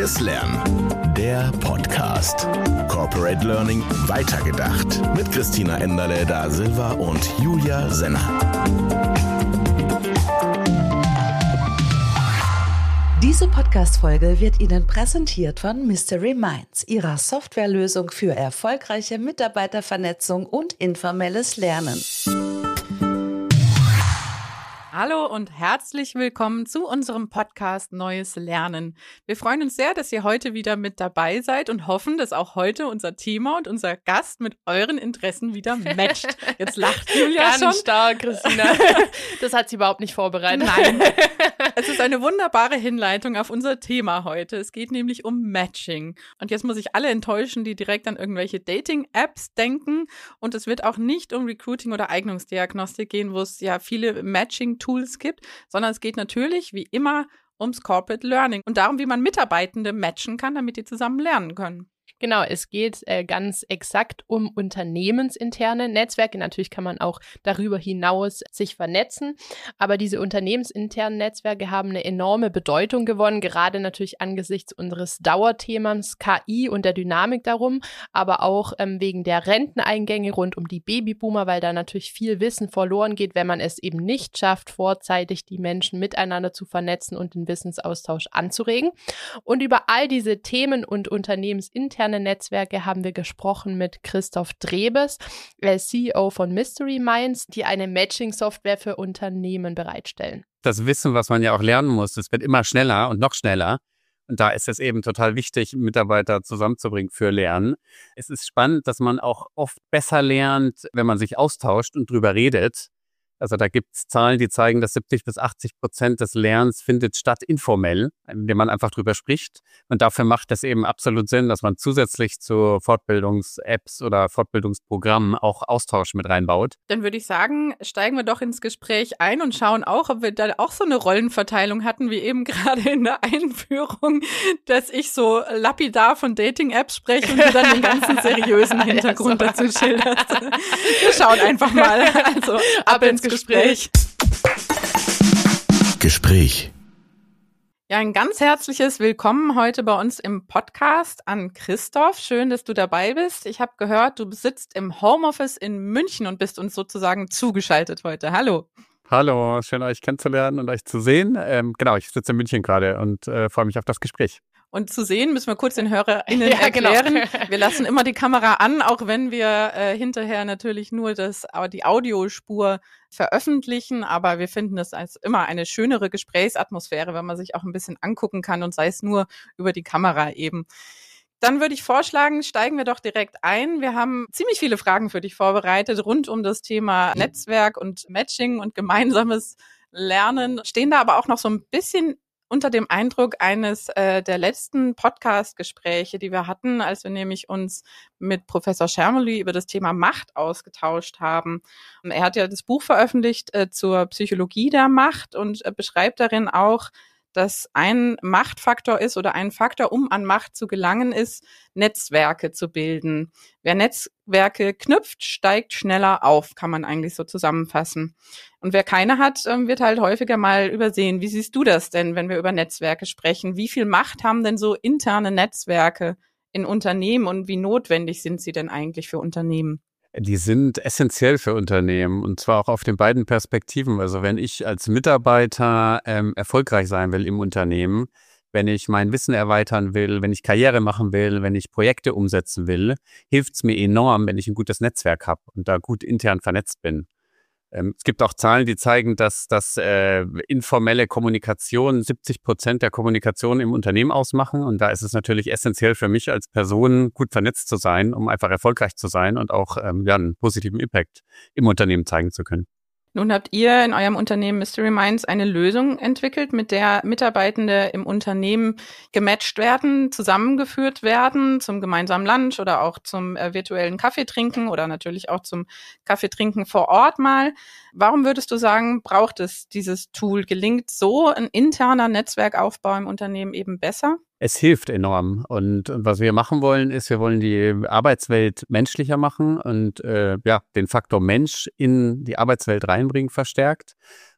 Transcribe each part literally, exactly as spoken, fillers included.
Neues Lernen. Der Podcast. Corporate Learning weitergedacht. Mit Christina Enderle da Silva und Julia Senner. Diese Podcast-Folge wird Ihnen präsentiert von Mystery Minds, Ihrer Softwarelösung für erfolgreiche Mitarbeitervernetzung und informelles Lernen. Hallo und herzlich willkommen zu unserem Podcast Neues Lernen. Wir freuen uns sehr, dass ihr heute wieder mit dabei seid und hoffen, dass auch heute unser Thema und unser Gast mit euren Interessen wieder matcht. Jetzt lacht Julia Ganz schon. Ganz stark, Christina. Das hat sie überhaupt nicht vorbereitet. Nein. Es ist eine wunderbare Hinleitung auf unser Thema heute. Es geht nämlich um Matching. Und jetzt muss ich alle enttäuschen, die direkt an irgendwelche Dating-Apps denken. Und es wird auch nicht um Recruiting oder Eignungsdiagnostik gehen, wo es ja viele Matching-Tools gibt, sondern es geht natürlich, wie immer, ums Corporate Learning und darum, wie man Mitarbeitende matchen kann, damit die zusammen lernen können. Genau, es geht äh, ganz exakt um unternehmensinterne Netzwerke. Natürlich kann man auch darüber hinaus sich vernetzen, aber diese unternehmensinternen Netzwerke haben eine enorme Bedeutung gewonnen, gerade natürlich angesichts unseres Dauerthemas K I und der Dynamik darum, aber auch ähm, wegen der Renteneingänge rund um die Babyboomer, weil da natürlich viel Wissen verloren geht, wenn man es eben nicht schafft, vorzeitig die Menschen miteinander zu vernetzen und den Wissensaustausch anzuregen. Und über all diese Themen und unternehmensinterne Netzwerke haben wir gesprochen mit Christoph Drebes, C E O von Mystery Minds, die eine Matching-Software für Unternehmen bereitstellen. Das Wissen, was man ja auch lernen muss, das wird immer schneller und noch schneller. Und da ist es eben total wichtig, Mitarbeiter zusammenzubringen für Lernen. Es ist spannend, dass man auch oft besser lernt, wenn man sich austauscht und drüber redet. Also da gibt es Zahlen, die zeigen, dass siebzig bis achtzig Prozent des Lernens findet statt informell, indem man einfach drüber spricht. Und dafür macht es eben absolut Sinn, dass man zusätzlich zu Fortbildungs-Apps oder Fortbildungsprogrammen auch Austausch mit reinbaut. Dann würde ich sagen, steigen wir doch ins Gespräch ein und schauen auch, ob wir da auch so eine Rollenverteilung hatten, wie eben gerade in der Einführung, dass ich so lapidar von Dating-Apps spreche und du dann den ganzen seriösen Hintergrund ja, so. dazu schilderst. Wir schauen einfach mal. Also ab ins Gespräch. Gespräch. Gespräch. Ja, ein ganz herzliches Willkommen heute bei uns im Podcast an Christoph. Schön, dass du dabei bist. Ich habe gehört, du sitzt im Homeoffice in München und bist uns sozusagen zugeschaltet heute. Hallo. Hallo, schön euch kennenzulernen und euch zu sehen. Ähm, genau, ich sitze in München gerade und äh, freue mich auf das Gespräch. Und zu sehen müssen wir kurz den HörerInnen ja, erklären. Genau. Wir lassen immer die Kamera an, auch wenn wir äh, hinterher natürlich nur das, die Audiospur veröffentlichen. Aber wir finden das als immer eine schönere Gesprächsatmosphäre, wenn man sich auch ein bisschen angucken kann und sei es nur über die Kamera eben. Dann würde ich vorschlagen, steigen wir doch direkt ein. Wir haben ziemlich viele Fragen für dich vorbereitet rund um das Thema Netzwerk und Matching und gemeinsames Lernen. Stehen da aber auch noch so ein bisschen unter dem Eindruck eines äh, der letzten Podcast-Gespräche, die wir hatten, als wir nämlich uns mit Professor Schermerly über das Thema Macht ausgetauscht haben. Er hat ja das Buch veröffentlicht äh, zur Psychologie der Macht und äh, beschreibt darin auch, dass ein Machtfaktor ist oder ein Faktor, um an Macht zu gelangen, ist, Netzwerke zu bilden. Wer Netzwerke knüpft, steigt schneller auf, kann man eigentlich so zusammenfassen. Und wer keine hat, wird halt häufiger mal übersehen. Wie siehst du das denn, wenn wir über Netzwerke sprechen? Wie viel Macht haben denn so interne Netzwerke in Unternehmen und wie notwendig sind sie denn eigentlich für Unternehmen? Die sind essentiell für Unternehmen und zwar auch auf den beiden Perspektiven. Also wenn ich als Mitarbeiter ähm, erfolgreich sein will im Unternehmen, wenn ich mein Wissen erweitern will, wenn ich Karriere machen will, wenn ich Projekte umsetzen will, hilft es mir enorm, wenn ich ein gutes Netzwerk habe und da gut intern vernetzt bin. Ähm, es gibt auch Zahlen, die zeigen, dass dass äh, informelle Kommunikation siebzig Prozent der Kommunikation im Unternehmen ausmachen. Und da ist es natürlich essentiell für mich als Person, gut vernetzt zu sein, um einfach erfolgreich zu sein und auch ähm, ja, einen positiven Impact im Unternehmen zeigen zu können. Nun habt ihr in eurem Unternehmen Mystery Minds eine Lösung entwickelt, mit der Mitarbeitende im Unternehmen gematcht werden, zusammengeführt werden zum gemeinsamen Lunch oder auch zum äh, virtuellen Kaffeetrinken oder natürlich auch zum Kaffeetrinken vor Ort mal. Warum würdest du sagen, braucht es dieses Tool? Gelingt so ein interner Netzwerkaufbau im Unternehmen eben besser? Es hilft enorm. Und was wir machen wollen, ist, wir wollen die Arbeitswelt menschlicher machen und äh, ja, den Faktor Mensch in die Arbeitswelt reinbringen verstärkt.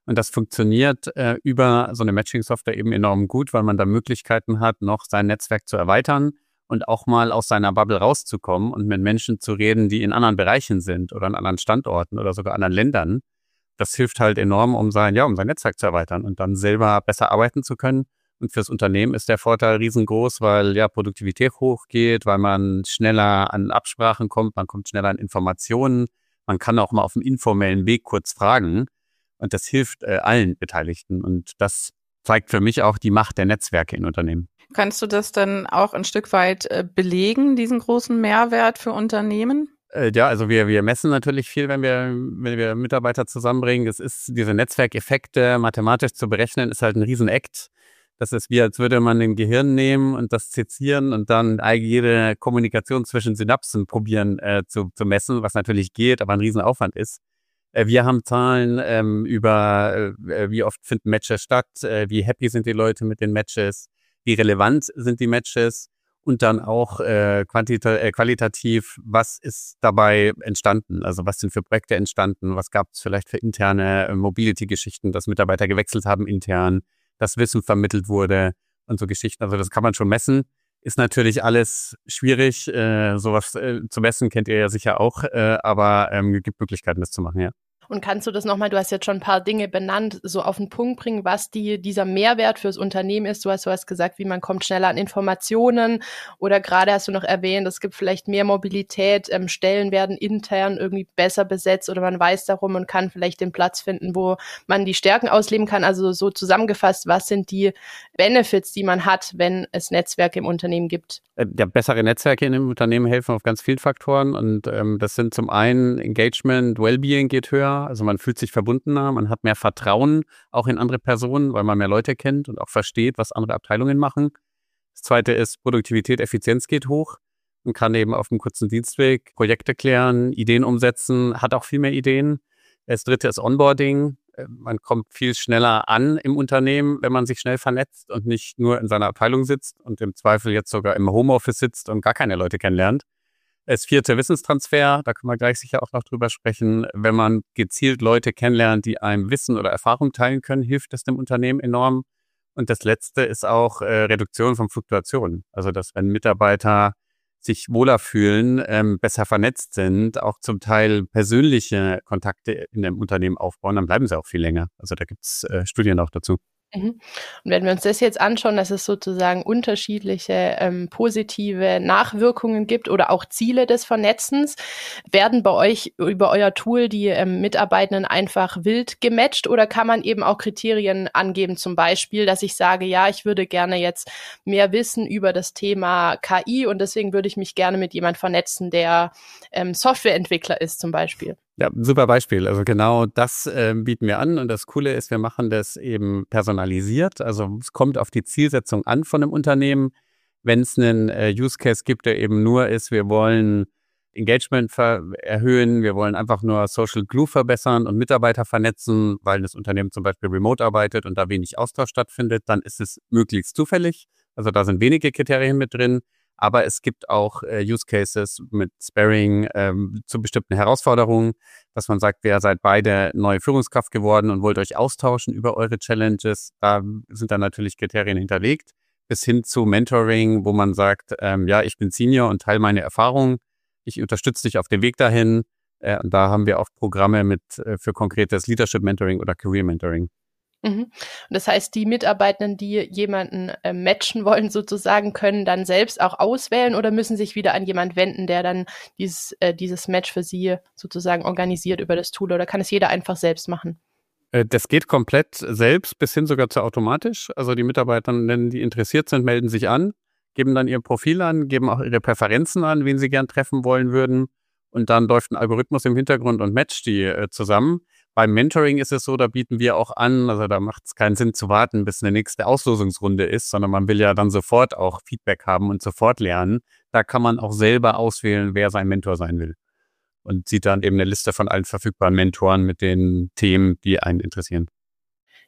Und das funktioniert äh, über so eine Matching-Software eben enorm gut, weil man da Möglichkeiten hat, noch sein Netzwerk zu erweitern und auch mal aus seiner Bubble rauszukommen und mit Menschen zu reden, die in anderen Bereichen sind oder an anderen Standorten oder sogar anderen Ländern. Das hilft halt enorm, um sein, ja, um sein Netzwerk zu erweitern und dann selber besser arbeiten zu können. Und fürs Unternehmen ist der Vorteil riesengroß, weil ja Produktivität hochgeht, weil man schneller an Absprachen kommt, man kommt schneller an Informationen, man kann auch mal auf dem informellen Weg kurz fragen und das hilft äh, allen Beteiligten und das zeigt für mich auch die Macht der Netzwerke in Unternehmen. Kannst du das dann auch ein Stück weit äh, belegen, diesen großen Mehrwert für Unternehmen? Äh, ja, also wir, wir messen natürlich viel, wenn wir, wenn wir Mitarbeiter zusammenbringen. Es ist, diese Netzwerkeffekte mathematisch zu berechnen, ist halt ein Riesenakt. Das ist wie, als würde man ein Gehirn nehmen und das sezieren und dann jede Kommunikation zwischen Synapsen probieren äh, zu, zu messen, was natürlich geht, aber ein Riesenaufwand ist. Äh, wir haben Zahlen ähm, über, äh, wie oft finden Matches statt, äh, wie happy sind die Leute mit den Matches, wie relevant sind die Matches und dann auch äh, quantita- äh, qualitativ, was ist dabei entstanden? Also was sind für Projekte entstanden? Was gab es vielleicht für interne äh, Mobility-Geschichten, dass Mitarbeiter gewechselt haben intern, dass Wissen vermittelt wurde und so Geschichten. Also das kann man schon messen. Ist natürlich alles schwierig, äh, sowas äh, zu messen, kennt ihr ja sicher auch, äh, aber ähm, gibt Möglichkeiten, das zu machen, ja. Und kannst du das nochmal, du hast jetzt schon ein paar Dinge benannt, so auf den Punkt bringen, was die, dieser Mehrwert fürs Unternehmen ist? Du hast, du hast gesagt, wie man kommt schneller an Informationen oder gerade hast du noch erwähnt, es gibt vielleicht mehr Mobilität, ähm, Stellen werden intern irgendwie besser besetzt oder man weiß darum und kann vielleicht den Platz finden, wo man die Stärken ausleben kann. Also so zusammengefasst, was sind die Benefits, die man hat, wenn es Netzwerke im Unternehmen gibt? Ja, bessere Netzwerke in einem Unternehmen helfen auf ganz vielen Faktoren und ähm, das sind zum einen Engagement, Wellbeing geht höher, also man fühlt sich verbundener, man hat mehr Vertrauen auch in andere Personen, weil man mehr Leute kennt und auch versteht, was andere Abteilungen machen. Das zweite ist Produktivität, Effizienz geht hoch. Man kann eben auf einem kurzen Dienstweg Projekte klären, Ideen umsetzen, hat auch viel mehr Ideen. Das dritte ist Onboarding. Man kommt viel schneller an im Unternehmen, wenn man sich schnell vernetzt und nicht nur in seiner Abteilung sitzt und im Zweifel jetzt sogar im Homeoffice sitzt und gar keine Leute kennenlernt. Das vierte Wissenstransfer, da können wir gleich sicher auch noch drüber sprechen. Wenn man gezielt Leute kennenlernt, die einem Wissen oder Erfahrung teilen können, hilft das dem Unternehmen enorm. Und das letzte ist auch äh, Reduktion von Fluktuationen. Also dass wenn Mitarbeiter sich wohler fühlen, ähm, besser vernetzt sind, auch zum Teil persönliche Kontakte in dem Unternehmen aufbauen, dann bleiben sie auch viel länger. Also da gibt's äh, Studien auch dazu. Mhm. Und wenn wir uns das jetzt anschauen, dass es sozusagen unterschiedliche ähm, positive Nachwirkungen gibt oder auch Ziele des Vernetzens, werden bei euch über euer Tool die ähm, Mitarbeitenden einfach wild gematcht oder kann man eben auch Kriterien angeben, zum Beispiel, dass ich sage, ja, ich würde gerne jetzt mehr wissen über das Thema K I und deswegen würde ich mich gerne mit jemand vernetzen, der ähm, Softwareentwickler ist zum Beispiel. Ja, super Beispiel. Also genau das äh, bieten wir an und das Coole ist, wir machen das eben personalisiert. Also es kommt auf die Zielsetzung an von einem Unternehmen. Wenn es einen äh, Use Case gibt, der eben nur ist, wir wollen Engagement ver- erhöhen, wir wollen einfach nur Social Glue verbessern und Mitarbeiter vernetzen, weil das Unternehmen zum Beispiel remote arbeitet und da wenig Austausch stattfindet, dann ist es möglichst zufällig. Also da sind wenige Kriterien mit drin. Aber es gibt auch äh, Use Cases mit Sparring ähm, zu bestimmten Herausforderungen, dass man sagt, ihr seid beide neue Führungskraft geworden und wollt euch austauschen über eure Challenges. Da sind dann natürlich Kriterien hinterlegt, bis hin zu Mentoring, wo man sagt, ähm, ja, ich bin Senior und teile meine Erfahrungen. Ich unterstütze dich auf dem Weg dahin. Äh, und da haben wir auch Programme mit äh, für konkretes Leadership Mentoring oder Career Mentoring. Mhm. Und das heißt, die Mitarbeitenden, die jemanden äh, matchen wollen, sozusagen, können dann selbst auch auswählen oder müssen sich wieder an jemand wenden, der dann dieses, äh, dieses Match für sie sozusagen organisiert über das Tool oder kann es jeder einfach selbst machen? Das geht komplett selbst bis hin sogar zu automatisch. Also die Mitarbeitenden, die interessiert sind, melden sich an, geben dann ihr Profil an, geben auch ihre Präferenzen an, wen sie gern treffen wollen würden. Und dann läuft ein Algorithmus im Hintergrund und matcht die äh, zusammen. Beim Mentoring ist es so, da bieten wir auch an, also da macht es keinen Sinn zu warten, bis eine nächste Auslosungsrunde ist, sondern man will ja dann sofort auch Feedback haben und sofort lernen. Da kann man auch selber auswählen, wer sein Mentor sein will. Und sieht dann eben eine Liste von allen verfügbaren Mentoren mit den Themen, die einen interessieren.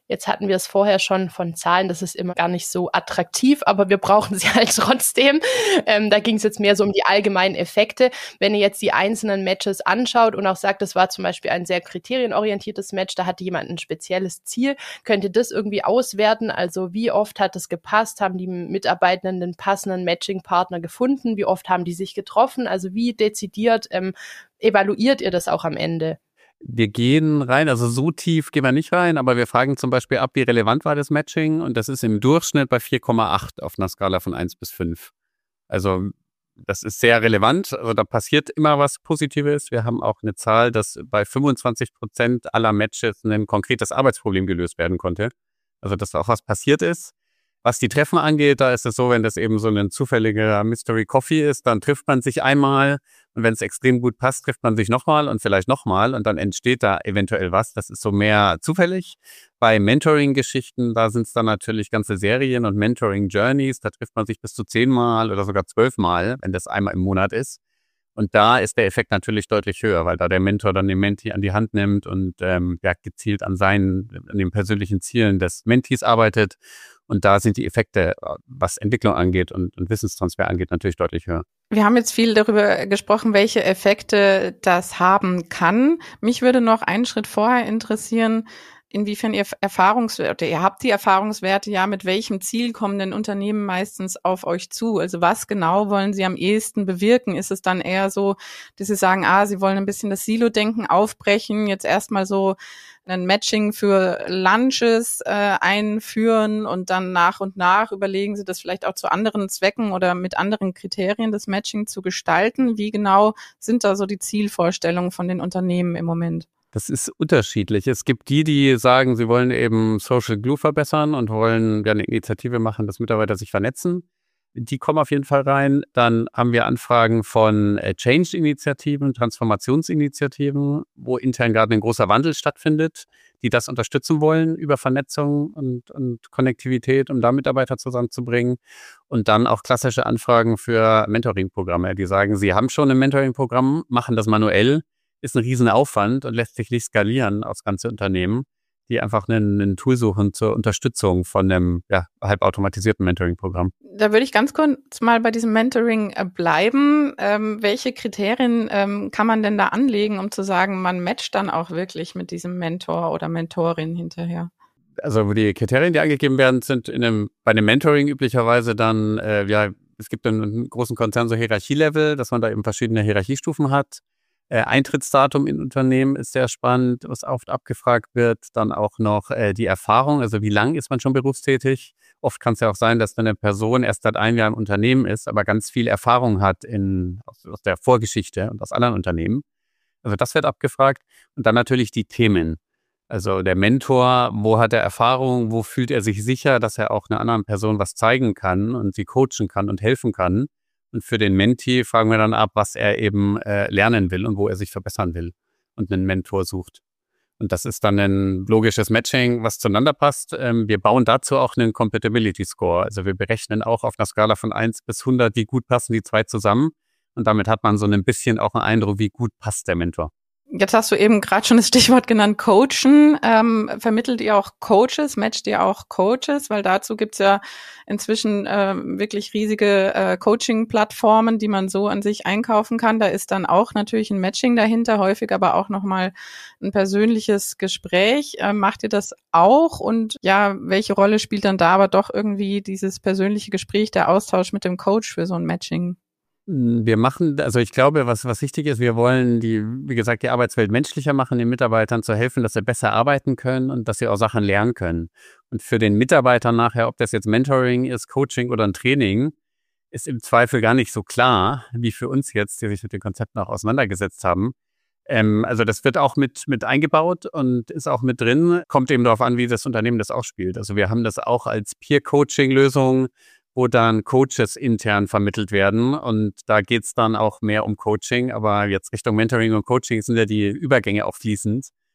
Jetzt hatten wir es vorher schon von Zahlen, das ist immer gar nicht so attraktiv, aber wir brauchen sie halt trotzdem. Ähm, da ging es jetzt mehr so um die allgemeinen Effekte. Wenn ihr jetzt die einzelnen Matches anschaut und auch sagt, das war zum Beispiel ein sehr kriterienorientiertes Match, da hatte jemand ein spezielles Ziel, könnt ihr das irgendwie auswerten? Also wie oft hat es gepasst? Haben die Mitarbeitenden den passenden Matching-Partner gefunden? Wie oft haben die sich getroffen? Also wie dezidiert ähm, evaluiert ihr das auch am Ende? Wir gehen rein, also so tief gehen wir nicht rein, aber wir fragen zum Beispiel ab, wie relevant war das Matching, und das ist im Durchschnitt bei vier Komma acht auf einer Skala von eins bis fünf. Also das ist sehr relevant, also da passiert immer was Positives. Wir haben auch eine Zahl, dass bei fünfundzwanzig Prozent aller Matches ein konkretes Arbeitsproblem gelöst werden konnte. Also dass auch was passiert ist. Was die Treffen angeht, da ist es so, wenn das eben so ein zufälliger Mystery Coffee ist, dann trifft man sich einmal, und wenn es extrem gut passt, trifft man sich nochmal und vielleicht nochmal und dann entsteht da eventuell was. Das ist so mehr zufällig. Bei Mentoring-Geschichten, da sind es dann natürlich ganze Serien und Mentoring-Journeys, da trifft man sich bis zu zehnmal oder sogar zwölfmal, wenn das einmal im Monat ist. Und da ist der Effekt natürlich deutlich höher, weil da der Mentor dann den Mentee an die Hand nimmt und ähm, ja, gezielt an seinen, an den persönlichen Zielen des Mentees arbeitet. Und da sind die Effekte, was Entwicklung angeht und, und Wissenstransfer angeht, natürlich deutlich höher. Wir haben jetzt viel darüber gesprochen, welche Effekte das haben kann. Mich würde noch einen Schritt vorher interessieren, inwiefern ihr Erfahrungswerte, ihr habt die Erfahrungswerte, ja, mit welchem Ziel kommen denn Unternehmen meistens auf euch zu? Also was genau wollen sie am ehesten bewirken? Ist es dann eher so, dass sie sagen, ah, sie wollen ein bisschen das Silo-Denken aufbrechen, jetzt erstmal so ein Matching für Lunches äh, einführen und dann nach und nach überlegen sie das vielleicht auch zu anderen Zwecken oder mit anderen Kriterien das Matching zu gestalten? Wie genau sind da so die Zielvorstellungen von den Unternehmen im Moment? Das ist unterschiedlich. Es gibt die, die sagen, sie wollen eben Social Glue verbessern und wollen ja eine Initiative machen, dass Mitarbeiter sich vernetzen. Die kommen auf jeden Fall rein. Dann haben wir Anfragen von Change-Initiativen, Transformationsinitiativen, wo intern gerade ein großer Wandel stattfindet, die das unterstützen wollen über Vernetzung und, und Konnektivität, um da Mitarbeiter zusammenzubringen. Und dann auch klassische Anfragen für Mentoring-Programme, die sagen, sie haben schon ein Mentoring-Programm, machen das manuell, ist ein riesen Aufwand und lässt sich nicht skalieren aufs ganze Unternehmen, die einfach einen, einen Tool suchen zur Unterstützung von einem ja, halbautomatisierten Mentoring-Programm. Da würde ich ganz kurz mal bei diesem Mentoring äh, bleiben. Ähm, welche Kriterien ähm, kann man denn da anlegen, um zu sagen, man matcht dann auch wirklich mit diesem Mentor oder Mentorin hinterher? Also die Kriterien, die angegeben werden, sind in einem, bei einem Mentoring üblicherweise dann, äh, ja, es gibt in einem großen Konzern so Hierarchielevel, dass man da eben verschiedene Hierarchiestufen hat. Äh, Eintrittsdatum in Unternehmen ist sehr spannend, was oft abgefragt wird. Dann auch noch äh, die Erfahrung, also wie lang ist man schon berufstätig? Oft kann es ja auch sein, dass eine Person erst seit einem Jahr im Unternehmen ist, aber ganz viel Erfahrung hat in, aus, aus der Vorgeschichte und aus anderen Unternehmen. Also das wird abgefragt. Und dann natürlich die Themen. Also der Mentor, wo hat er Erfahrung, wo fühlt er sich sicher, dass er auch einer anderen Person was zeigen kann und sie coachen kann und helfen kann. Und für den Mentee fragen wir dann ab, was er eben äh, lernen will und wo er sich verbessern will und einen Mentor sucht. Und das ist dann ein logisches Matching, was zueinander passt. Ähm, wir bauen dazu auch einen Compatibility Score. Also wir berechnen auch auf einer Skala von eins bis hundert, wie gut passen die zwei zusammen. Und damit hat man so ein bisschen auch einen Eindruck, wie gut passt der Mentor. Jetzt hast du eben gerade schon das Stichwort genannt, Coachen. Ähm, vermittelt ihr auch Coaches, matcht ihr auch Coaches? Weil dazu gibt's ja inzwischen äh, wirklich riesige äh, Coaching-Plattformen, die man so an sich einkaufen kann. Da ist dann auch natürlich ein Matching dahinter, häufig aber auch nochmal ein persönliches Gespräch. Äh, macht ihr das auch? Und ja, welche Rolle spielt dann da aber doch irgendwie dieses persönliche Gespräch, der Austausch mit dem Coach für so ein Matching? Wir machen, also ich glaube, was, was wichtig ist, wir wollen die, wie gesagt, die Arbeitswelt menschlicher machen, den Mitarbeitern zu helfen, dass sie besser arbeiten können und dass sie auch Sachen lernen können. Und für den Mitarbeiter nachher, ob das jetzt Mentoring ist, Coaching oder ein Training, ist im Zweifel gar nicht so klar, wie für uns jetzt, die sich mit den Konzepten auch auseinandergesetzt haben. Ähm, also das wird auch mit, mit eingebaut und ist auch mit drin, kommt eben darauf an, wie das Unternehmen das auch spielt. Also wir haben das auch als Peer-Coaching-Lösung, wo dann Coaches intern vermittelt werden. Und da geht's dann auch mehr um Coaching. Aber jetzt Richtung Mentoring und Coaching sind ja die Übergänge auch fließend.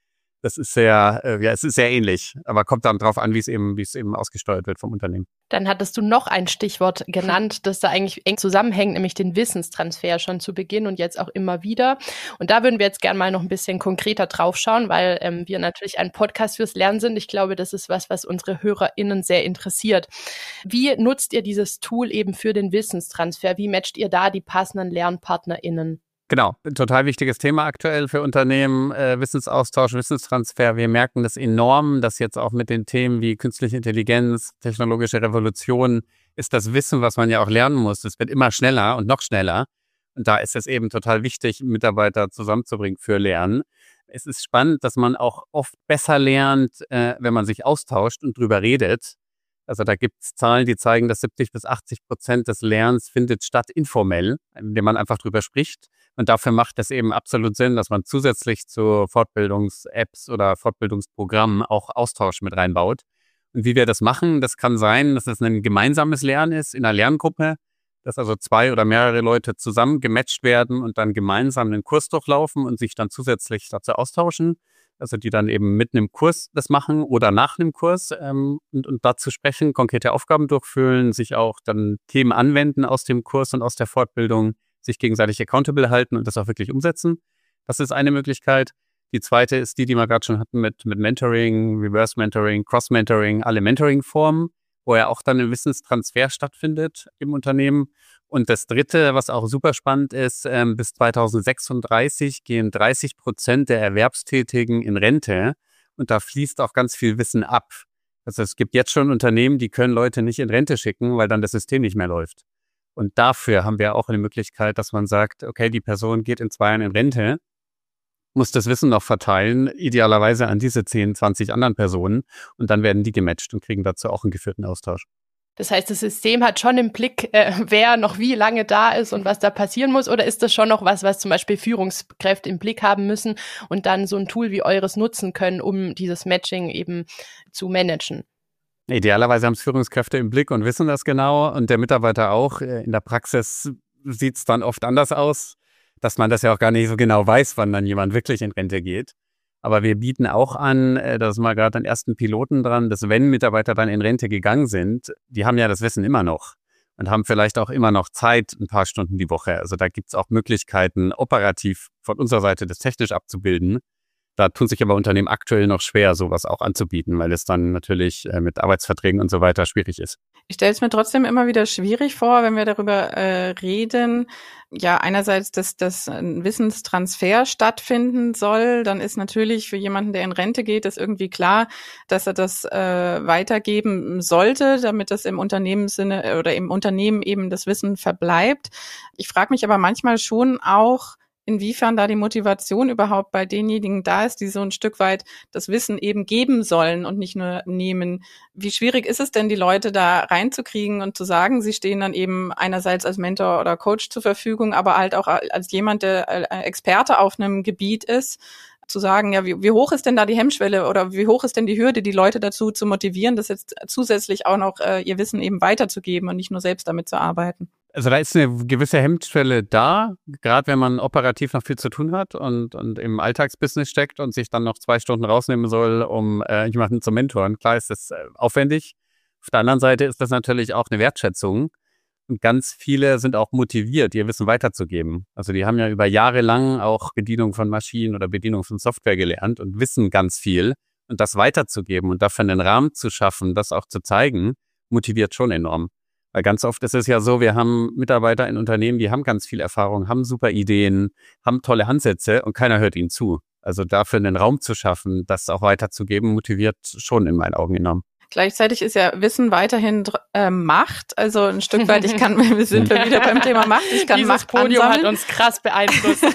Das ist sehr, äh, ja, es ist sehr ähnlich, aber kommt dann drauf an, wie es eben, wie es eben ausgesteuert wird vom Unternehmen. Dann hattest du noch ein Stichwort genannt, das da eigentlich eng zusammenhängt, nämlich den Wissenstransfer schon zu Beginn und jetzt auch immer wieder. Und da würden wir jetzt gerne mal noch ein bisschen konkreter drauf schauen, weil ähm, wir natürlich ein Podcast fürs Lernen sind. Ich glaube, das ist was, was unsere HörerInnen sehr interessiert. Wie nutzt ihr dieses Tool eben für den Wissenstransfer? Wie matcht ihr da die passenden LernpartnerInnen? Genau, ein total wichtiges Thema aktuell für Unternehmen, äh, Wissensaustausch, Wissenstransfer. Wir merken das enorm, dass jetzt auch mit den Themen wie künstliche Intelligenz, technologische Revolution, ist das Wissen, was man ja auch lernen muss, das wird immer schneller und noch schneller. Und da ist es eben total wichtig, Mitarbeiter zusammenzubringen für Lernen. Es ist spannend, dass man auch oft besser lernt, äh, wenn man sich austauscht und drüber redet. Also da gibt es Zahlen, die zeigen, dass siebzig bis achtzig Prozent des Lernens findet statt informell, indem man einfach drüber spricht. Und dafür macht es eben absolut Sinn, dass man zusätzlich zu Fortbildungs-Apps oder Fortbildungsprogrammen auch Austausch mit reinbaut. Und wie wir das machen, das kann sein, dass es ein gemeinsames Lernen ist in einer Lerngruppe, dass also zwei oder mehrere Leute zusammen gematcht werden und dann gemeinsam einen Kurs durchlaufen und sich dann zusätzlich dazu austauschen. Also die dann eben mitten im Kurs das machen oder nach einem Kurs ähm, und, und dazu sprechen, konkrete Aufgaben durchführen, sich auch dann Themen anwenden aus dem Kurs und aus der Fortbildung, sich gegenseitig accountable halten und das auch wirklich umsetzen. Das ist eine Möglichkeit. Die zweite ist die, die wir gerade schon hatten mit, mit Mentoring, Reverse Mentoring, Cross-Mentoring, alle Mentoring-Formen, wo ja auch dann ein Wissenstransfer stattfindet im Unternehmen. Und das dritte, was auch super spannend ist, ähm, bis zweitausendsechsunddreißig gehen dreißig Prozent der Erwerbstätigen in Rente und da fließt auch ganz viel Wissen ab. Also es gibt jetzt schon Unternehmen, die können Leute nicht in Rente schicken, weil dann das System nicht mehr läuft. Und dafür haben wir auch eine Möglichkeit, dass man sagt, okay, die Person geht in zwei Jahren in Rente, muss das Wissen noch verteilen, idealerweise an diese zehn, zwanzig anderen Personen und dann werden die gematcht und kriegen dazu auch einen geführten Austausch. Das heißt, das System hat schon im Blick, äh, wer noch wie lange da ist und was da passieren muss, oder ist das schon noch was, was zum Beispiel Führungskräfte im Blick haben müssen und dann so ein Tool wie eures nutzen können, um dieses Matching eben zu managen? Idealerweise haben es Führungskräfte im Blick und wissen das genau und der Mitarbeiter auch. In der Praxis sieht es dann oft anders aus, dass man das ja auch gar nicht so genau weiß, wann dann jemand wirklich in Rente geht. Aber wir bieten auch an, da sind wir gerade an ersten Piloten dran, dass wenn Mitarbeiter dann in Rente gegangen sind, die haben ja das Wissen immer noch und haben vielleicht auch immer noch Zeit, ein paar Stunden die Woche. Also da gibt es auch Möglichkeiten, operativ von unserer Seite das technisch abzubilden. Da tun sich aber Unternehmen aktuell noch schwer, sowas auch anzubieten, weil es dann natürlich äh, mit Arbeitsverträgen und so weiter schwierig ist. Ich stelle es mir trotzdem immer wieder schwierig vor, wenn wir darüber äh, reden. Ja, einerseits, dass, dass ein Wissenstransfer stattfinden soll, dann ist natürlich für jemanden, der in Rente geht, das irgendwie klar, dass er das äh, weitergeben sollte, damit das im Unternehmenssinne oder im Unternehmen eben das Wissen verbleibt. Ich frage mich aber manchmal schon auch, inwiefern da die Motivation überhaupt bei denjenigen da ist, die so ein Stück weit das Wissen eben geben sollen und nicht nur nehmen. Wie schwierig ist es denn, die Leute da reinzukriegen und zu sagen, sie stehen dann eben einerseits als Mentor oder Coach zur Verfügung, aber halt auch als jemand, der Experte auf einem Gebiet ist, zu sagen, ja, wie, wie hoch ist denn da die Hemmschwelle oder wie hoch ist denn die Hürde, die Leute dazu zu motivieren, das jetzt zusätzlich auch noch äh, ihr Wissen eben weiterzugeben und nicht nur selbst damit zu arbeiten? Also da ist eine gewisse Hemmschwelle da, gerade wenn man operativ noch viel zu tun hat und, und im Alltagsbusiness steckt und sich dann noch zwei Stunden rausnehmen soll, um äh, jemanden zu mentoren. Klar ist das äh, aufwendig. Auf der anderen Seite ist das natürlich auch eine Wertschätzung. Und ganz viele sind auch motiviert, ihr Wissen weiterzugeben. Also die haben ja über Jahre lang auch Bedienung von Maschinen oder Bedienung von Software gelernt und wissen ganz viel. Und das weiterzugeben und dafür einen Rahmen zu schaffen, das auch zu zeigen, motiviert schon enorm. Weil ganz oft ist es ja so, wir haben Mitarbeiter in Unternehmen, die haben ganz viel Erfahrung, haben super Ideen, haben tolle Ansätze und keiner hört ihnen zu. Also dafür einen Raum zu schaffen, das auch weiterzugeben, motiviert schon in meinen Augen enorm. Gleichzeitig ist ja Wissen weiterhin äh, Macht, also ein Stück weit, ich kann, wir sind wir wieder beim Thema Macht, ich kann Dieses Macht Podium ansammeln. hat uns krass beeinflusst.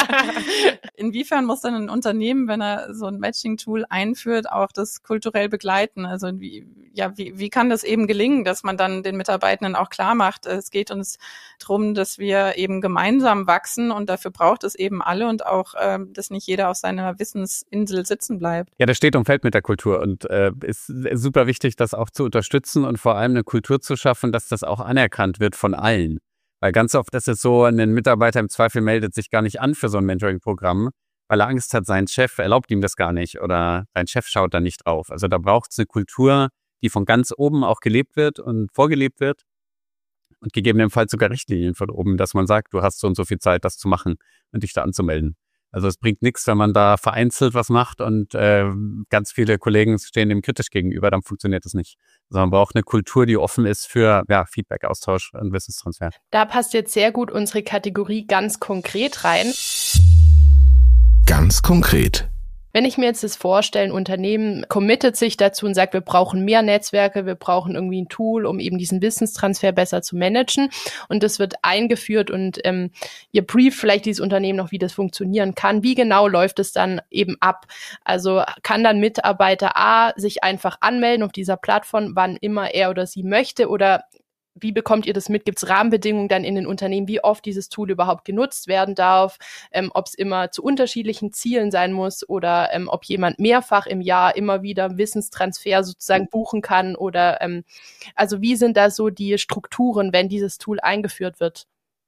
Inwiefern muss dann ein Unternehmen, wenn er so ein Matching-Tool einführt, auch das kulturell begleiten? Also wie, ja, wie, wie kann das eben gelingen, dass man dann den Mitarbeitenden auch klar macht, es geht uns darum, dass wir eben gemeinsam wachsen und dafür braucht es eben alle und auch, äh, dass nicht jeder auf seiner Wissensinsel sitzen bleibt. Ja, das steht und fällt mit der Kultur und äh, ist super wichtig, das auch zu unterstützen und vor allem eine Kultur zu schaffen, dass das auch anerkannt wird von allen. Weil ganz oft ist es so, ein Mitarbeiter im Zweifel meldet sich gar nicht an für so ein Mentoring-Programm, weil er Angst hat, sein Chef erlaubt ihm das gar nicht oder sein Chef schaut da nicht drauf. Also da braucht es eine Kultur, die von ganz oben auch gelebt wird und vorgelebt wird und gegebenenfalls sogar Richtlinien von oben, dass man sagt, du hast so und so viel Zeit, das zu machen und dich da anzumelden. Also es bringt nichts, wenn man da vereinzelt was macht und äh, ganz viele Kollegen stehen dem kritisch gegenüber, dann funktioniert das nicht. Also man braucht eine Kultur, die offen ist für ja, Feedback, Austausch und Wissenstransfer. Da passt jetzt sehr gut unsere Kategorie ganz konkret rein. Ganz konkret. Wenn ich mir jetzt das vorstelle, ein Unternehmen committet sich dazu und sagt, wir brauchen mehr Netzwerke, wir brauchen irgendwie ein Tool, um eben diesen Wissenstransfer besser zu managen und das wird eingeführt und ähm, ihr brieft vielleicht dieses Unternehmen noch, wie das funktionieren kann. Wie genau läuft es dann eben ab? Also kann dann Mitarbeiter A sich einfach anmelden auf dieser Plattform, wann immer er oder sie möchte oder wie bekommt ihr das mit? Gibt es Rahmenbedingungen dann in den Unternehmen, wie oft dieses Tool überhaupt genutzt werden darf, ähm, ob es immer zu unterschiedlichen Zielen sein muss oder ähm, ob jemand mehrfach im Jahr immer wieder Wissenstransfer sozusagen buchen kann oder ähm, also wie sind da so die Strukturen, wenn dieses Tool eingeführt wird?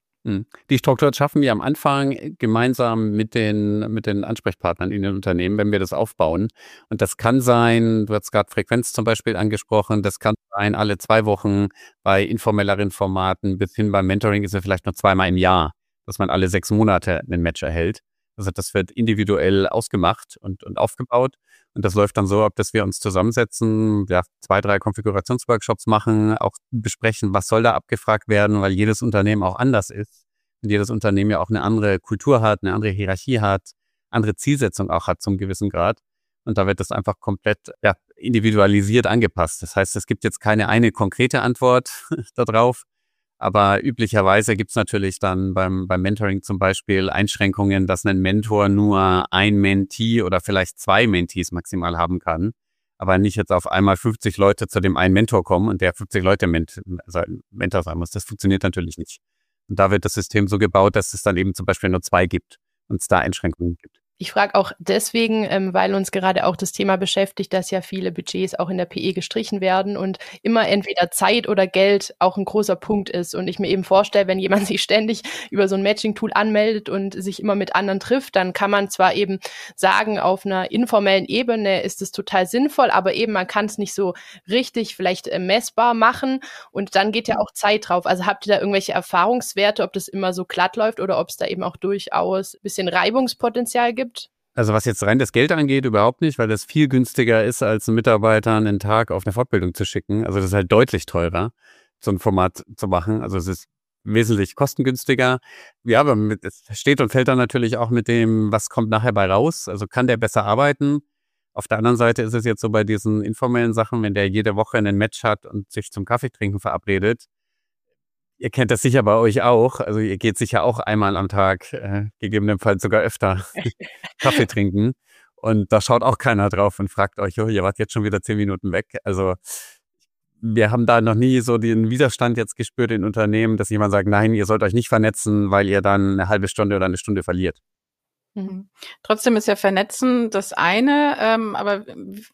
Die Struktur schaffen wir am Anfang gemeinsam mit den, mit den Ansprechpartnern in den Unternehmen, wenn wir das aufbauen. Und das kann sein, du hast gerade Frequenz zum Beispiel angesprochen, das kann sein alle zwei Wochen bei informelleren Formaten, bis hin beim Mentoring ist es vielleicht nur zweimal im Jahr, dass man alle sechs Monate einen Match erhält. Also das wird individuell ausgemacht und, und aufgebaut. Und das läuft dann so ab, dass wir uns zusammensetzen, ja, zwei, drei Konfigurationsworkshops machen, auch besprechen, was soll da abgefragt werden, weil jedes Unternehmen auch anders ist. Und jedes Unternehmen ja auch eine andere Kultur hat, eine andere Hierarchie hat, andere Zielsetzung auch hat zum gewissen Grad. Und da wird das einfach komplett ja, individualisiert angepasst. Das heißt, es gibt jetzt keine eine konkrete Antwort darauf. Aber üblicherweise gibt es natürlich dann beim, beim Mentoring zum Beispiel Einschränkungen, dass ein Mentor nur ein Mentee oder vielleicht zwei Mentees maximal haben kann. Aber nicht jetzt auf einmal fünfzig Leute zu dem einen Mentor kommen und der fünfzig Leute Ment- also Mentor sein muss. Das funktioniert natürlich nicht. Und da wird das System so gebaut, dass es dann eben zum Beispiel nur zwei gibt und es da Einschränkungen gibt. Ich frage auch deswegen, ähm, weil uns gerade auch das Thema beschäftigt, dass ja viele Budgets auch in der P E gestrichen werden und immer entweder Zeit oder Geld auch ein großer Punkt ist. Und ich mir eben vorstelle, wenn jemand sich ständig über so ein Matching-Tool anmeldet und sich immer mit anderen trifft, dann kann man zwar eben sagen, auf einer informellen Ebene ist es total sinnvoll, aber eben man kann es nicht so richtig vielleicht äh, messbar machen und dann geht ja auch Zeit drauf. Also habt ihr da irgendwelche Erfahrungswerte, ob das immer so glatt läuft oder ob es da eben auch durchaus ein bisschen Reibungspotenzial gibt? Also was jetzt rein das Geld angeht, überhaupt nicht, weil das viel günstiger ist, als einen Mitarbeiter einen Tag auf eine Fortbildung zu schicken. Also das ist halt deutlich teurer, so ein Format zu machen. Also es ist wesentlich kostengünstiger. Ja, aber mit, es steht und fällt dann natürlich auch mit dem, was kommt nachher bei raus. Also kann der besser arbeiten? Auf der anderen Seite ist es jetzt so bei diesen informellen Sachen, wenn der jede Woche einen Match hat und sich zum Kaffeetrinken verabredet. Ihr kennt das sicher bei euch auch. Also ihr geht sicher auch einmal am Tag, äh, gegebenenfalls sogar öfter, Kaffee trinken. Und da schaut auch keiner drauf und fragt euch, oh, ihr wart jetzt schon wieder zehn Minuten weg. Also wir haben da noch nie so den Widerstand jetzt gespürt in Unternehmen, dass jemand sagt, nein, ihr sollt euch nicht vernetzen, weil ihr dann eine halbe Stunde oder eine Stunde verliert. Mhm. Trotzdem ist ja Vernetzen das eine, ähm, aber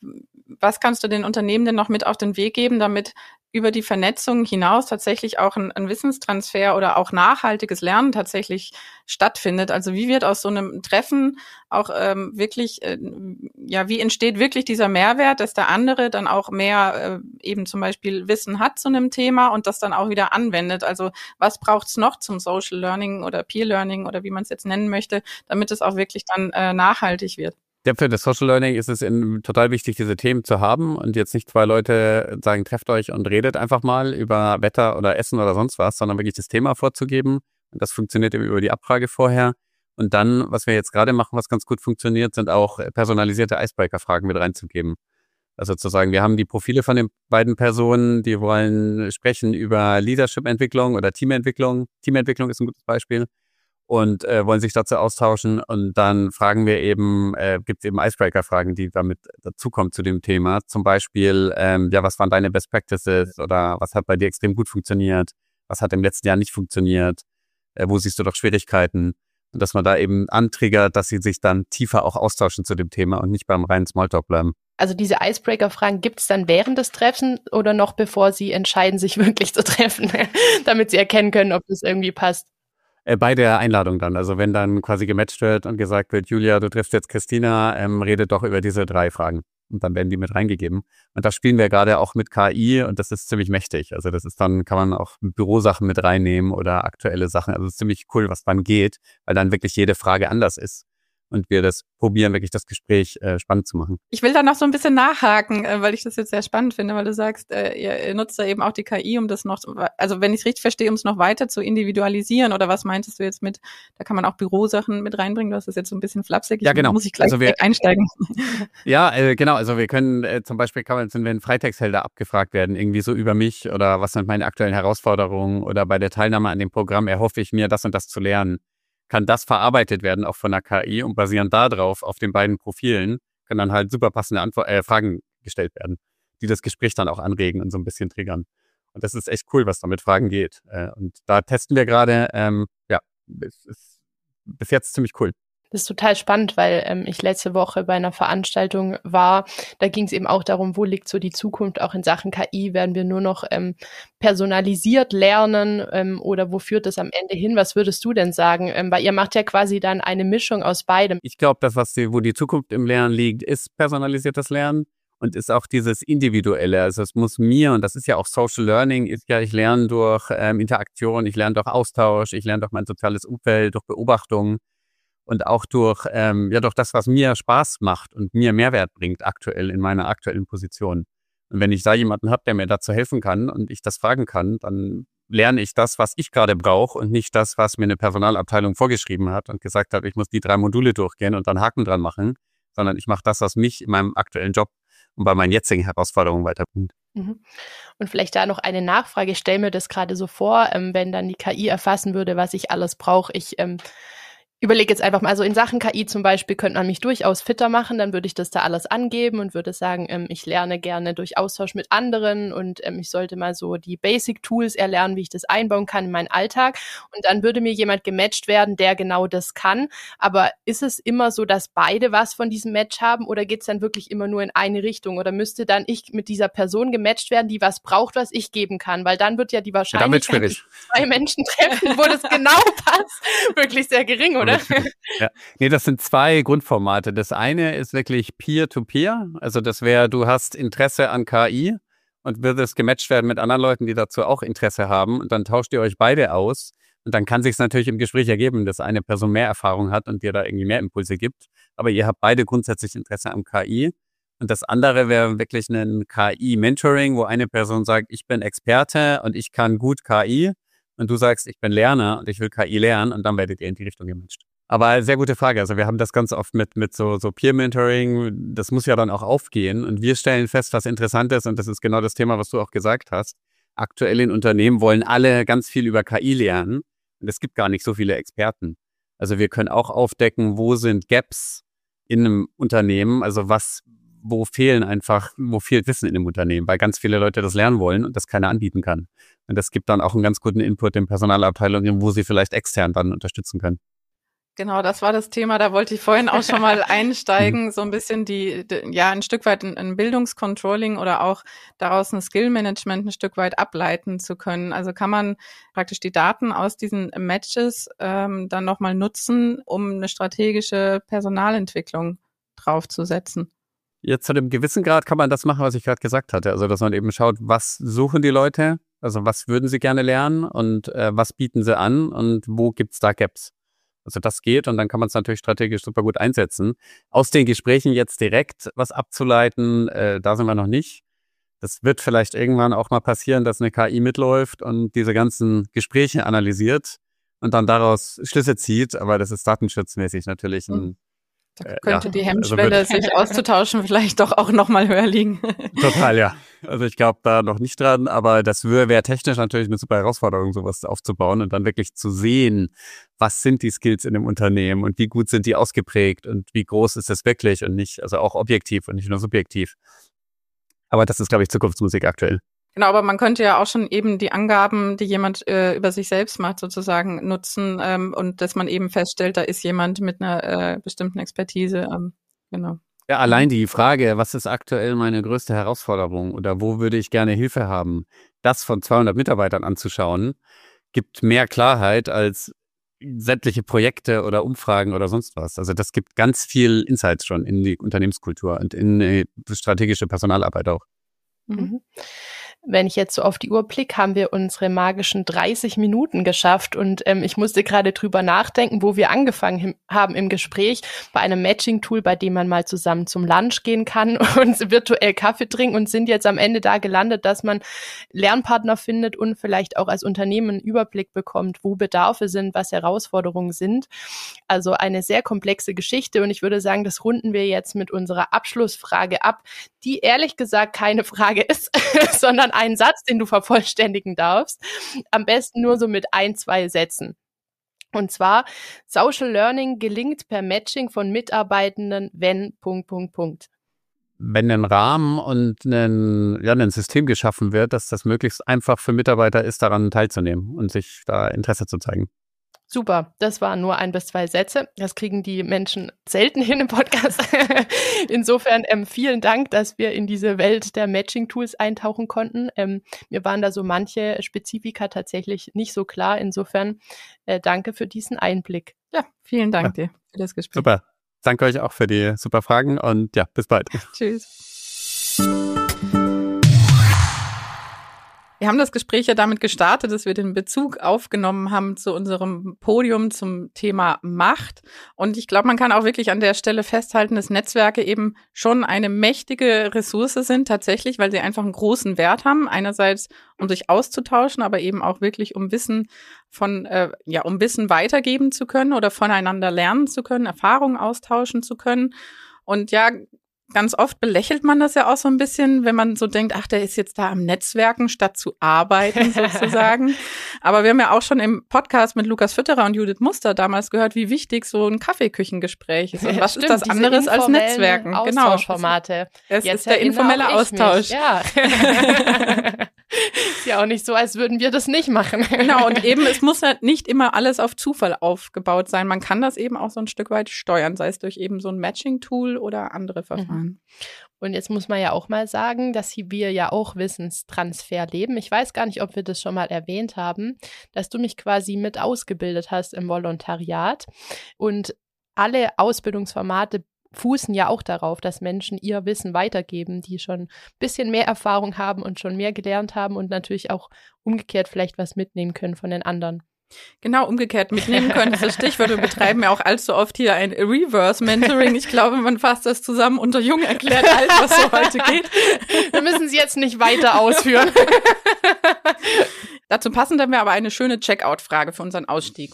was kannst du den Unternehmen denn noch mit auf den Weg geben, damit über die Vernetzung hinaus tatsächlich auch ein, ein Wissenstransfer oder auch nachhaltiges Lernen tatsächlich stattfindet? Also wie wird aus so einem Treffen auch ähm, wirklich, äh, ja, wie entsteht wirklich dieser Mehrwert, dass der andere dann auch mehr äh, eben zum Beispiel Wissen hat zu einem Thema und das dann auch wieder anwendet? Also was braucht's noch zum Social Learning oder Peer Learning oder wie man es jetzt nennen möchte, damit es auch wirklich dann äh, nachhaltig wird? Ja, für das Social Learning ist es in, total wichtig, diese Themen zu haben und jetzt nicht zwei Leute sagen, trefft euch und redet einfach mal über Wetter oder Essen oder sonst was, sondern wirklich das Thema vorzugeben. Und das funktioniert eben über die Abfrage vorher. Und dann, was wir jetzt gerade machen, was ganz gut funktioniert, sind auch personalisierte Icebreaker-Fragen mit reinzugeben. Also zu sagen, wir haben die Profile von den beiden Personen, die wollen sprechen über Leadership-Entwicklung oder Teamentwicklung. Teamentwicklung ist ein gutes Beispiel. Und äh, wollen sich dazu austauschen. Und dann fragen wir eben, äh, gibt es eben Icebreaker-Fragen, die damit dazukommen zu dem Thema. Zum Beispiel, ähm, ja, was waren deine Best Practices oder was hat bei dir extrem gut funktioniert? Was hat im letzten Jahr nicht funktioniert? Äh, wo siehst du doch Schwierigkeiten? Und dass man da eben antriggert, dass sie sich dann tiefer auch austauschen zu dem Thema und nicht beim reinen Smalltalk bleiben. Also diese Icebreaker-Fragen gibt es dann während des Treffens oder noch bevor sie entscheiden, sich wirklich zu treffen, damit sie erkennen können, ob das irgendwie passt? Äh, bei der Einladung dann. Also wenn dann quasi gematcht wird und gesagt wird, Julia, du triffst jetzt Christina, ähm, rede doch über diese drei Fragen. Und dann werden die mit reingegeben. Und da spielen wir gerade auch mit K I und das ist ziemlich mächtig. Also das ist dann, kann man auch Bürosachen mit reinnehmen oder aktuelle Sachen. Also es ist ziemlich cool, was dann geht, weil dann wirklich jede Frage anders ist. Und wir das probieren, wirklich das Gespräch äh, spannend zu machen. Ich will da noch so ein bisschen nachhaken, äh, weil ich das jetzt sehr spannend finde, weil du sagst, äh, ihr, ihr nutzt da eben auch die K I, um das noch, also wenn ich es richtig verstehe, um es noch weiter zu individualisieren, oder was meintest du jetzt mit, da kann man auch Bürosachen mit reinbringen, du hast das jetzt so ein bisschen flapsig, ja, genau. Muss ich gleich also wir, einsteigen. Ja, äh, genau, also wir können äh, zum Beispiel, kann man, wenn Freitextfelder abgefragt werden, irgendwie so über mich oder was sind meine aktuellen Herausforderungen oder bei der Teilnahme an dem Programm erhoffe ich mir, das und das zu lernen. Kann das verarbeitet werden, auch von der K I und basierend darauf, auf den beiden Profilen, können dann halt super passende Antwort, äh, Fragen gestellt werden, die das Gespräch dann auch anregen und so ein bisschen triggern. Und das ist echt cool, was da mit Fragen geht. Äh, und da testen wir gerade, ähm, ja, es ist bis jetzt ziemlich cool. Das ist total spannend, weil ähm, ich letzte Woche bei einer Veranstaltung war. Da ging es eben auch darum, wo liegt so die Zukunft auch in Sachen K I? Werden wir nur noch ähm, personalisiert lernen ähm, oder wo führt das am Ende hin? Was würdest du denn sagen? Ähm, weil ihr macht ja quasi dann eine Mischung aus beidem. Ich glaube, das, was die, wo die Zukunft im Lernen liegt, ist personalisiertes Lernen und ist auch dieses Individuelle. Also es muss mir, und das ist ja auch Social Learning, ist ja, ich lerne durch ähm, Interaktion, ich lerne durch Austausch, ich lerne durch mein soziales Umfeld, durch Beobachtung. Und auch durch, ähm, ja, durch das, was mir Spaß macht und mir Mehrwert bringt aktuell in meiner aktuellen Position. Und wenn ich da jemanden habe, der mir dazu helfen kann und ich das fragen kann, dann lerne ich das, was ich gerade brauche und nicht das, was mir eine Personalabteilung vorgeschrieben hat und gesagt hat, ich muss die drei Module durchgehen und dann Haken dran machen, sondern ich mache das, was mich in meinem aktuellen Job und bei meinen jetzigen Herausforderungen weiterbringt. Mhm. Und vielleicht da noch eine Nachfrage. Ich stelle mir das gerade so vor, ähm, wenn dann die K I erfassen würde, was ich alles brauche. Ich ähm, überlege jetzt einfach mal, also in Sachen K I zum Beispiel könnte man mich durchaus fitter machen, dann würde ich das da alles angeben und würde sagen, ähm, ich lerne gerne durch Austausch mit anderen und ähm, ich sollte mal so die Basic-Tools erlernen, wie ich das einbauen kann in meinen Alltag und dann würde mir jemand gematcht werden, der genau das kann, aber ist es immer so, dass beide was von diesem Match haben oder geht es dann wirklich immer nur in eine Richtung oder müsste dann ich mit dieser Person gematcht werden, die was braucht, was ich geben kann, weil dann wird ja die Wahrscheinlichkeit, dass zwei Menschen treffen, wo das genau passt, wirklich sehr gering, oder? Ja. Nee, das sind zwei Grundformate. Das eine ist wirklich Peer-to-Peer. Also das wäre, du hast Interesse an K I und würdest gematcht werden mit anderen Leuten, die dazu auch Interesse haben. Und dann tauscht ihr euch beide aus. Und dann kann sich es natürlich im Gespräch ergeben, dass eine Person mehr Erfahrung hat und dir da irgendwie mehr Impulse gibt. Aber ihr habt beide grundsätzlich Interesse am K I. Und das andere wäre wirklich ein K I-Mentoring, wo eine Person sagt, ich bin Experte und ich kann gut K I. Und du sagst, ich bin Lerner und ich will K I lernen und dann werdet ihr in die Richtung gematcht. Aber sehr gute Frage. Also wir haben das ganz oft mit mit so so Peer-Mentoring. Das muss ja dann auch aufgehen. Und wir stellen fest, was interessant ist, und das ist genau das Thema, was du auch gesagt hast. Aktuell in Unternehmen wollen alle ganz viel über K I lernen. Und es gibt gar nicht so viele Experten. Also wir können auch aufdecken, wo sind Gaps in einem Unternehmen. Also was, wo fehlen einfach, wo fehlt Wissen in einem Unternehmen, weil ganz viele Leute das lernen wollen und das keiner anbieten kann. Und das gibt dann auch einen ganz guten Input in Personalabteilungen, wo sie vielleicht extern dann unterstützen können. Genau, das war das Thema, da wollte ich vorhin auch schon mal einsteigen, so ein bisschen die, die ja, ein Stück weit ein, ein Bildungscontrolling oder auch daraus ein Skillmanagement ein Stück weit ableiten zu können. Also kann man praktisch die Daten aus diesen Matches ähm, dann nochmal nutzen, um eine strategische Personalentwicklung draufzusetzen. Jetzt zu einem gewissen Grad kann man das machen, was ich gerade gesagt hatte. Also, dass man eben schaut, was suchen die Leute, also was würden sie gerne lernen und äh, was bieten sie an und wo gibt's da Gaps. Also das geht und dann kann man es natürlich strategisch super gut einsetzen. Aus den Gesprächen jetzt direkt was abzuleiten, äh, da sind wir noch nicht. Das wird vielleicht irgendwann auch mal passieren, dass eine K I mitläuft und diese ganzen Gespräche analysiert und dann daraus Schlüsse zieht, aber das ist datenschutzmäßig natürlich ein Da könnte ja, die Hemmschwelle, also sich auszutauschen, vielleicht doch auch nochmal höher liegen. Total, ja. Also ich glaube da noch nicht dran, aber das wäre technisch natürlich eine super Herausforderung, sowas aufzubauen und dann wirklich zu sehen, was sind die Skills in dem Unternehmen und wie gut sind die ausgeprägt und wie groß ist das wirklich und nicht, also auch objektiv und nicht nur subjektiv. Aber das ist, glaube ich, Zukunftsmusik aktuell. Genau, aber man könnte ja auch schon eben die Angaben, die jemand äh, über sich selbst macht, sozusagen nutzen ähm, und dass man eben feststellt, da ist jemand mit einer äh, bestimmten Expertise. Ähm, genau. Ja, allein die Frage, was ist aktuell meine größte Herausforderung oder wo würde ich gerne Hilfe haben, das von zweihundert Mitarbeitern anzuschauen, gibt mehr Klarheit als sämtliche Projekte oder Umfragen oder sonst was. Also das gibt ganz viel Insights schon in die Unternehmenskultur und in die strategische Personalarbeit auch. Mhm. Wenn ich jetzt so auf die Uhr blicke, haben wir unsere magischen dreißig Minuten geschafft und ähm, ich musste gerade drüber nachdenken, wo wir angefangen him- haben im Gespräch bei einem Matching-Tool, bei dem man mal zusammen zum Lunch gehen kann und virtuell Kaffee trinken und sind jetzt am Ende da gelandet, dass man Lernpartner findet und vielleicht auch als Unternehmen einen Überblick bekommt, wo Bedarfe sind, was Herausforderungen sind. Also eine sehr komplexe Geschichte und ich würde sagen, das runden wir jetzt mit unserer Abschlussfrage ab, die ehrlich gesagt keine Frage ist, sondern einen Satz, den du vervollständigen darfst. Am besten nur so mit ein, zwei Sätzen. Und zwar, Social Learning gelingt per Matching von Mitarbeitenden, wenn, Punkt, Punkt, Punkt. Wenn ein Rahmen und ein, ja, ein System geschaffen wird, dass das möglichst einfach für Mitarbeiter ist, daran teilzunehmen und sich da Interesse zu zeigen. Super, das waren nur ein bis zwei Sätze. Das kriegen die Menschen selten hin im Podcast. Insofern ähm, vielen Dank, dass wir in diese Welt der Matching-Tools eintauchen konnten. Ähm, mir waren da so manche Spezifika tatsächlich nicht so klar. Insofern äh, danke für diesen Einblick. Ja, vielen Dank ja. dir für das Gespräch. Super, danke euch auch für die super Fragen und ja, bis bald. Tschüss. Wir haben das Gespräch ja damit gestartet, dass wir den Bezug aufgenommen haben zu unserem Podium zum Thema Macht. Und ich glaube, man kann auch wirklich an der Stelle festhalten, dass Netzwerke eben schon eine mächtige Ressource sind, tatsächlich, weil sie einfach einen großen Wert haben. Einerseits, um sich auszutauschen, aber eben auch wirklich, um Wissen von, äh, ja, um Wissen weitergeben zu können oder voneinander lernen zu können, Erfahrungen austauschen zu können. Und ja, ganz oft belächelt man das ja auch so ein bisschen, wenn man so denkt, ach, der ist jetzt da am Netzwerken, statt zu arbeiten sozusagen. Aber wir haben ja auch schon im Podcast mit Lukas Fütterer und Judith Muster damals gehört, wie wichtig so ein Kaffeeküchengespräch ist. Und Ja, was stimmt, ist das anderes als Netzwerken? Austauschformate. Genau. Es Jetzt ist der informelle Austausch. Ja. Ist ja auch nicht so, als würden wir das nicht machen. Genau, und eben, es muss halt nicht immer alles auf Zufall aufgebaut sein. Man kann das eben auch so ein Stück weit steuern, sei es durch eben so ein Matching-Tool oder andere Verfahren. Und jetzt muss man ja auch mal sagen, dass wir ja auch Wissenstransfer leben. Ich weiß gar nicht, ob wir das schon mal erwähnt haben, dass du mich quasi mit ausgebildet hast im Volontariat. Und alle Ausbildungsformate fußen ja auch darauf, dass Menschen ihr Wissen weitergeben, die schon ein bisschen mehr Erfahrung haben und schon mehr gelernt haben und natürlich auch umgekehrt vielleicht was mitnehmen können von den anderen. Genau, umgekehrt mitnehmen können, das ist das Stichwort. Wir betreiben ja auch allzu oft hier ein Reverse-Mentoring. Ich glaube, man fasst das zusammen unter Jung erklärt alt, was so heute geht. Wir müssen sie jetzt nicht weiter ausführen. Dazu passend haben wir aber eine schöne Checkout-Frage für unseren Ausstieg.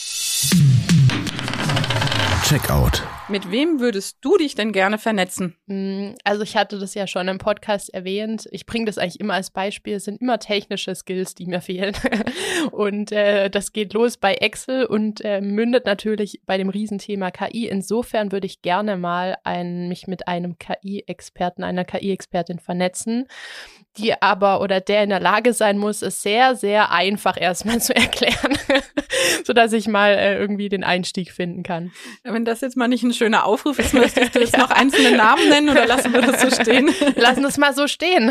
Checkout. Mit wem würdest du dich denn gerne vernetzen? Also ich hatte das ja schon im Podcast erwähnt. Ich bringe das eigentlich immer als Beispiel. Es sind immer technische Skills, die mir fehlen. Und äh, das geht los bei Excel und äh, mündet natürlich bei dem Riesenthema K I. Insofern würde ich gerne mal ein, mich mit einem K I-Experten, einer K I-Expertin vernetzen, die aber oder der in der Lage sein muss, es sehr, sehr einfach erstmal zu erklären, sodass ich mal äh, irgendwie den Einstieg finden kann. Wenn das jetzt mal nicht ein schöner Aufruf ist, möchtest du jetzt ja. noch einzelne Namen nennen oder lassen wir das so stehen? Lassen das mal so stehen.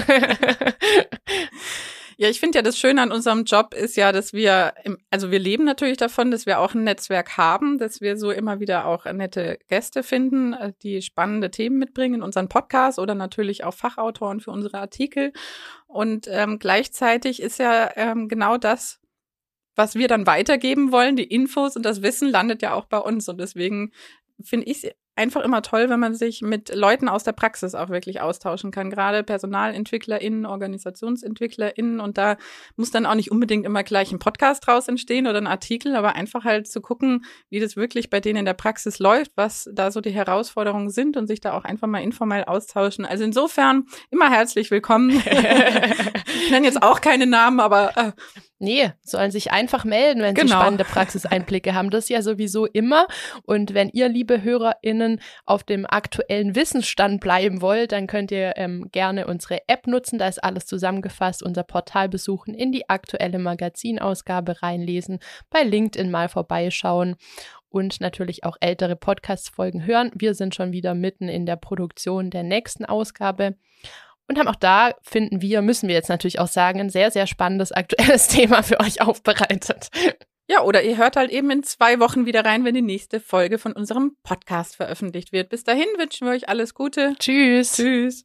Ja, ich finde ja, das Schöne an unserem Job ist ja, dass wir, im, also wir leben natürlich davon, dass wir auch ein Netzwerk haben, dass wir so immer wieder auch nette Gäste finden, die spannende Themen mitbringen in unseren Podcast oder natürlich auch Fachautoren für unsere Artikel. Und ähm, gleichzeitig ist ja ähm, genau das, was wir dann weitergeben wollen, die Infos und das Wissen landet ja auch bei uns. Und deswegen finde ich es einfach immer toll, wenn man sich mit Leuten aus der Praxis auch wirklich austauschen kann. Gerade PersonalentwicklerInnen, OrganisationsentwicklerInnen. Und da muss dann auch nicht unbedingt immer gleich ein Podcast draus entstehen oder ein Artikel, aber einfach halt zu gucken, wie das wirklich bei denen in der Praxis läuft, was da so die Herausforderungen sind und sich da auch einfach mal informell austauschen. Also insofern immer herzlich willkommen. Ich nenne jetzt auch keine Namen, aber äh, Nee, sollen sich einfach melden, wenn genau. sie spannende Praxiseinblicke haben. Das ja sowieso immer. Und wenn ihr, liebe HörerInnen, auf dem aktuellen Wissensstand bleiben wollt, dann könnt ihr ähm, gerne unsere App nutzen. Da ist alles zusammengefasst. Unser Portal besuchen, in die aktuelle Magazinausgabe reinlesen, bei LinkedIn mal vorbeischauen und natürlich auch ältere Podcast-Folgen hören. Wir sind schon wieder mitten in der Produktion der nächsten Ausgabe. Und haben auch da, finden wir, müssen wir jetzt natürlich auch sagen, ein sehr, sehr spannendes aktuelles Thema für euch aufbereitet. Ja, oder ihr hört halt eben in zwei Wochen wieder rein, wenn die nächste Folge von unserem Podcast veröffentlicht wird. Bis dahin wünschen wir euch alles Gute. Tschüss. Tschüss.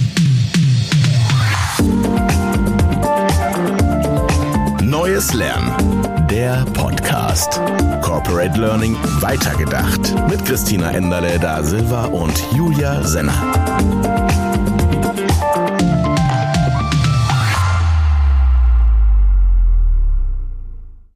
Neues Lernen. Der Podcast. Corporate Learning weitergedacht. Mit Christina Enderle da Silva und Julia Senner.